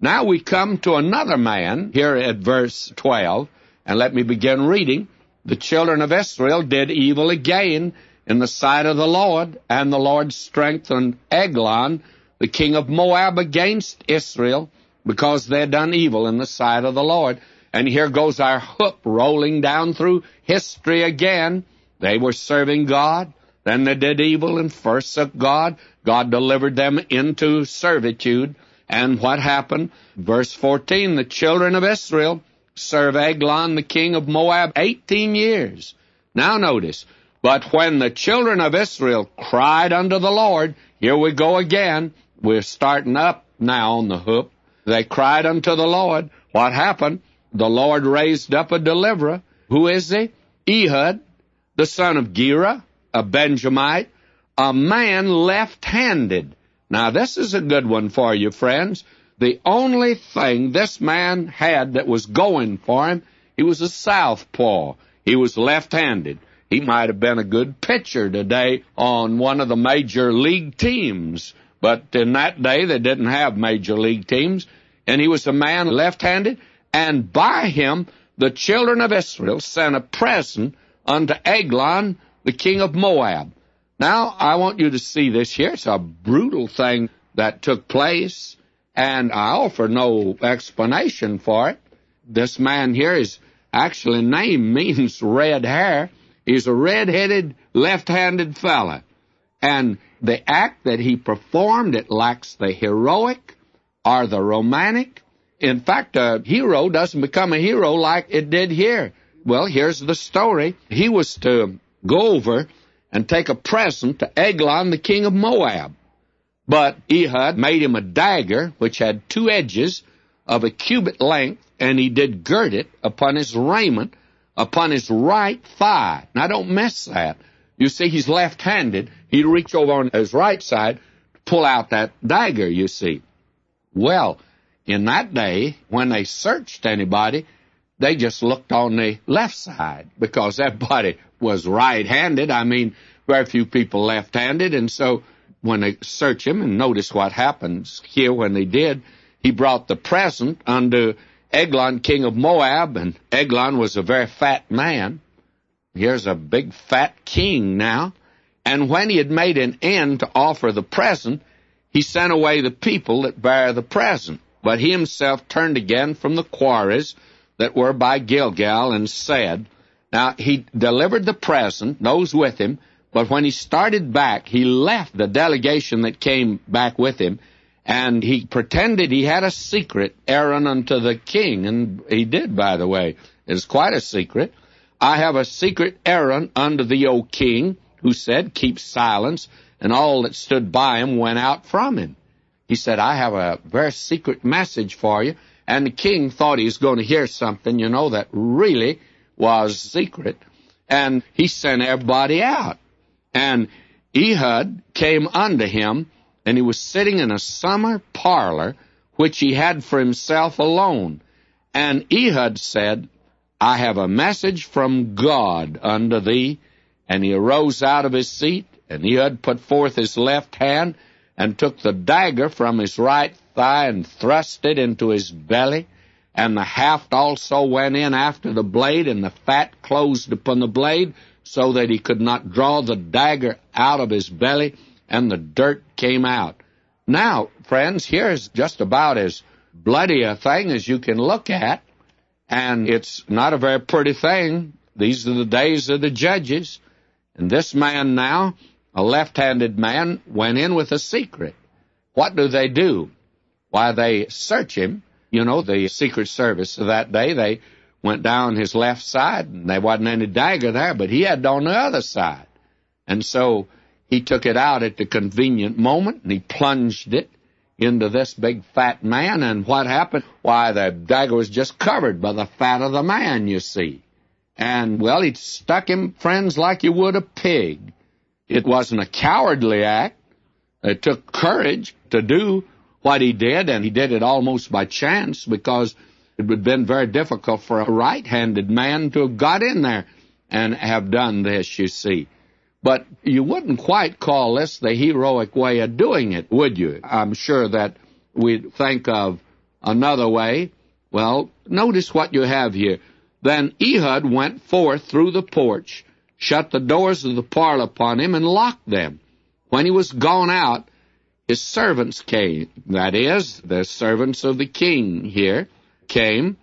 Now we come to another man here at verse 12, and let me begin reading. The children of Israel did evil again in the sight of the Lord, and the Lord strengthened Eglon, the king of Moab, against Israel, because they had done evil in the sight of the Lord. And here goes our hoop rolling down through history again. They were serving God, then they did evil and forsook God. God delivered them into servitude. And what happened? Verse 14, the children of Israel served Eglon, the king of Moab, 18 years. Now notice, but when the children of Israel cried unto the Lord, here we go again, we're starting up now on the hoop. They cried unto the Lord. What happened? The Lord raised up a deliverer. Who is he? Ehud, the son of Gera, a Benjamite, a man left-handed. Now, this is a good one for you, friends. The only thing this man had that was going for him, he was a southpaw. He was left-handed. He might have been a good pitcher today on one of the major league teams, but in that day they didn't have major league teams, and he was a man left-handed, and by him the children of Israel sent a present unto Eglon, the king of Moab. Now, I want you to see this here. It's a brutal thing that took place, and I offer no explanation for it. This man here, his actual name means red hair. He's a red-headed, left-handed fella. And the act that he performed, it lacks the heroic or the romantic. In fact, a hero doesn't become a hero like it did here. Well, here's the story. He was to go over and take a present to Eglon, the king of Moab. But Ehud made him a dagger, which had 2 edges of a cubit length, and he did gird it upon his raiment, upon his right thigh. Now, don't miss that. You see, he's left-handed. He'd reach over on his right side to pull out that dagger, you see. Well, in that day, when they searched anybody, they just looked on the left side because everybody was right-handed. I mean, very few people left-handed. And so when they search him, and notice what happens here when they did, he brought the present unto Eglon, king of Moab, and Eglon was a very fat man. Here's a big fat king now. And when he had made an end to offer the present, he sent away the people that bare the present. But he himself turned again from the quarries that were by Gilgal and said, now he delivered the present, those with him, but when he started back, he left the delegation that came back with him, and he pretended he had a secret errand unto the king, and he did, by the way. It's quite a secret. I have a secret errand unto thee, O king, who said, keep silence, and all that stood by him went out from him. He said, I have a very secret message for you, and the king thought he was going to hear something, that really was secret, and he sent everybody out. And Ehud came unto him, and he was sitting in a summer parlor, which he had for himself alone. And Ehud said, I have a message from God unto thee. And he arose out of his seat, and Ehud put forth his left hand, and took the dagger from his right thigh, and thrust it into his belly. And the haft also went in after the blade, and the fat closed upon the blade, so that he could not draw the dagger out of his belly, and the dirt came out. Now, friends, here's just about as bloody a thing as you can look at, and it's not a very pretty thing. These are the days of the judges, and this man now, a left-handed man, went in with a secret. What do? Why, they search him. The Secret Service of that day, they went down his left side, and there wasn't any dagger there, but he had it on the other side. And so he took it out at the convenient moment, and he plunged it into this big fat man, and what happened? Why, the dagger was just covered by the fat of the man, you see. And, well, he stuck him, friends, like you would a pig. It wasn't a cowardly act. It took courage to do what he did, and he did it almost by chance, because it would have been very difficult for a right-handed man to have got in there and have done this, you see. But you wouldn't quite call this the heroic way of doing it, would you? I'm sure that we'd think of another way. Well, notice what you have here. Then Ehud went forth through the porch, shut the doors of the parlor upon him, and locked them. When he was gone out, his servants came. That is, the servants of the king here came,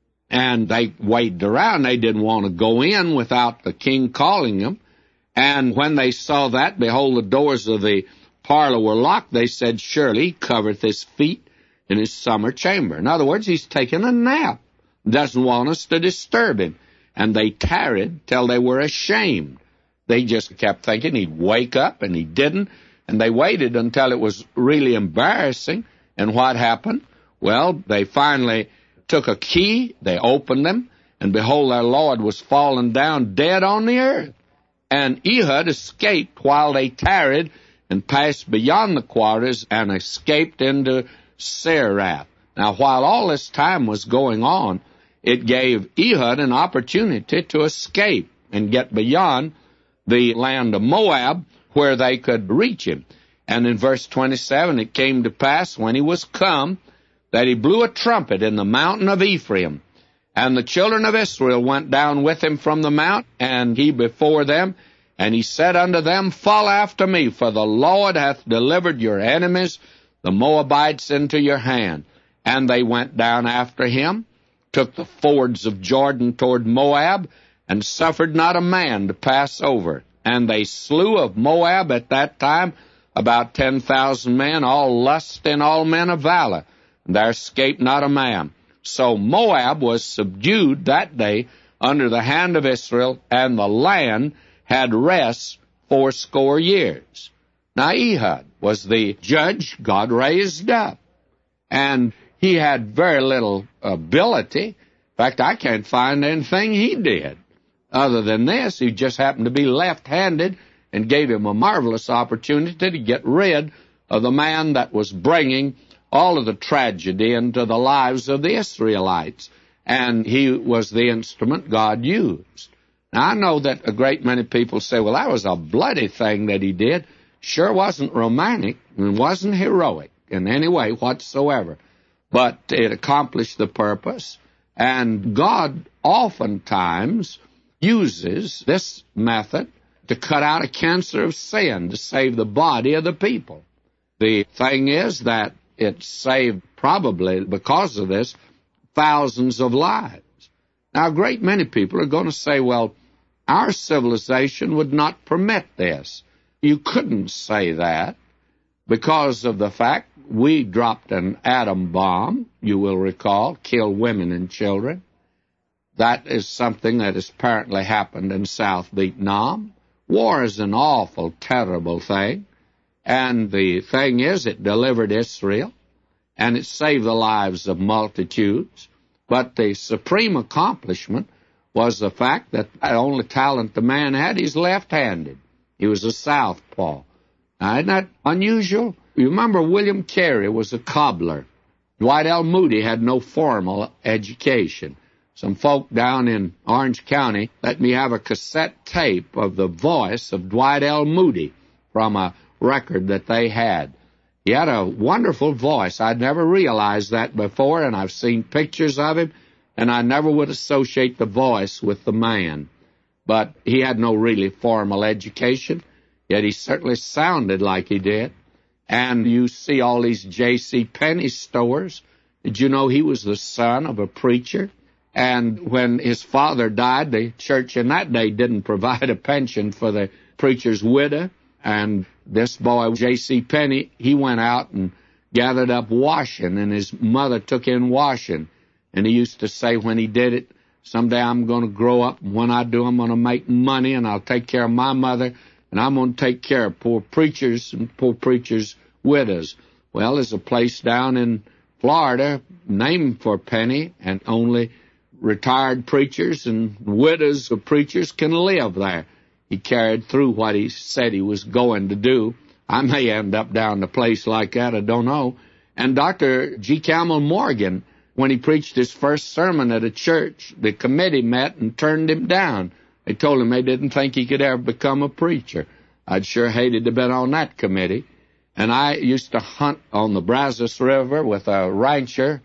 and they waited around. They didn't want to go in without the king calling them. And when they saw that, behold, the doors of the parlor were locked, they said, surely he covereth his feet in his summer chamber. In other words, he's taking a nap. Doesn't want us to disturb him. And they tarried till they were ashamed. They just kept thinking he'd wake up, and he didn't. And they waited until it was really embarrassing. And what happened? Well, they finally took a key, they opened them, and behold, their Lord was fallen down dead on the earth. And Ehud escaped while they tarried, and passed beyond the quarters, and escaped into Serath. Now, while all this time was going on, it gave Ehud an opportunity to escape and get beyond the land of Moab, where they could reach him. And in verse 27, it came to pass, when he was come, that he blew a trumpet in the mountain of Ephraim. And the children of Israel went down with him from the mount, and he before them. And he said unto them, fall after me, for the Lord hath delivered your enemies, the Moabites, into your hand. And they went down after him, took the fords of Jordan toward Moab, and suffered not a man to pass over. And they slew of Moab at that time about 10,000 men, all lusty, all men of valor. And there escaped not a man. So Moab was subdued that day under the hand of Israel, and the land had rest 80 years. Now Ehud was the judge God raised up, and he had very little ability. In fact, I can't find anything he did. Other than this, he just happened to be left-handed, and gave him a marvelous opportunity to get rid of the man that was bringing all of the tragedy into the lives of the Israelites. And he was the instrument God used. Now, I know that a great many people say, well, that was a bloody thing that he did. Sure wasn't romantic, and wasn't heroic in any way whatsoever. But it accomplished the purpose. And God oftentimes uses this method to cut out a cancer of sin, to save the body of the people. The thing is that it saved, probably because of this, thousands of lives. Now, a great many people are going to say, well, our civilization would not permit this. You couldn't say that because of the fact we dropped an atom bomb, you will recall, killed women and children. That is something that has apparently happened in South Vietnam. War is an awful, terrible thing. And the thing is, it delivered Israel, and it saved the lives of multitudes. But the supreme accomplishment was the fact that the only talent the man had, he's left-handed. He was a southpaw. Now, isn't that unusual? You remember William Carey was a cobbler. Dwight L. Moody had no formal education. Some folk down in Orange County let me have a cassette tape of the voice of Dwight L. Moody from a record that they had. He had a wonderful voice. I'd never realized that before, and I've seen pictures of him, and I never would associate the voice with the man. But he had no really formal education, yet he certainly sounded like he did. And you see all these J.C. Penney stores. Did you know he was the son of a preacher? And when his father died, the church in that day didn't provide a pension for the preacher's widow. And this boy, J.C. Penney, he went out and gathered up washing, and his mother took in washing. And he used to say when he did it, someday I'm going to grow up, and when I do, I'm going to make money, and I'll take care of my mother, and I'm going to take care of poor preachers and poor preachers' widows. Well, there's a place down in Florida named for Penney, and only retired preachers and widows of preachers can live there. He carried through what he said he was going to do. I may end up down in a place like that, I don't know. And Dr. G. Campbell Morgan, when he preached his first sermon at a church, the committee met and turned him down. They told him they didn't think he could ever become a preacher. I'd sure hated to have been on that committee. And I used to hunt on the Brazos River with a rancher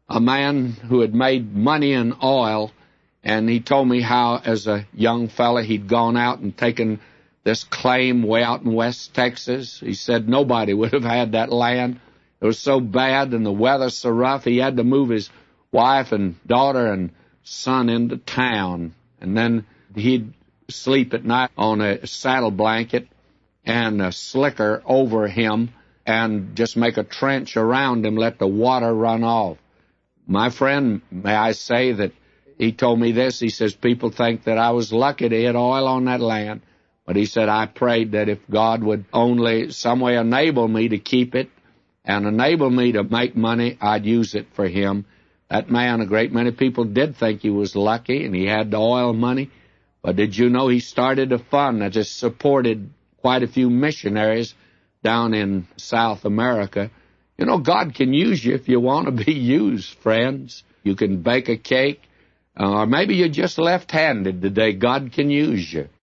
a man who had made money in oil, and he told me how, as a young fella, he'd gone out and taken this claim way out in West Texas. He said nobody would have had that land. It was so bad and the weather so rough, he had to move his wife and daughter and son into town. And then he'd sleep at night on a saddle blanket and a slicker over him and just make a trench around him, let the water run off. My friend, may I say that he told me this. He says, people think that I was lucky to hit oil on that land. But he said, I prayed that if God would only some way enable me to keep it and enable me to make money, I'd use it for him. That man, a great many people did think he was lucky and he had the oil money. But did you know he started a fund that just supported quite a few missionaries down in South America? You know, God can use you if you want to be used, friends. You can bake a cake, or maybe you're just left-handed today. God can use you.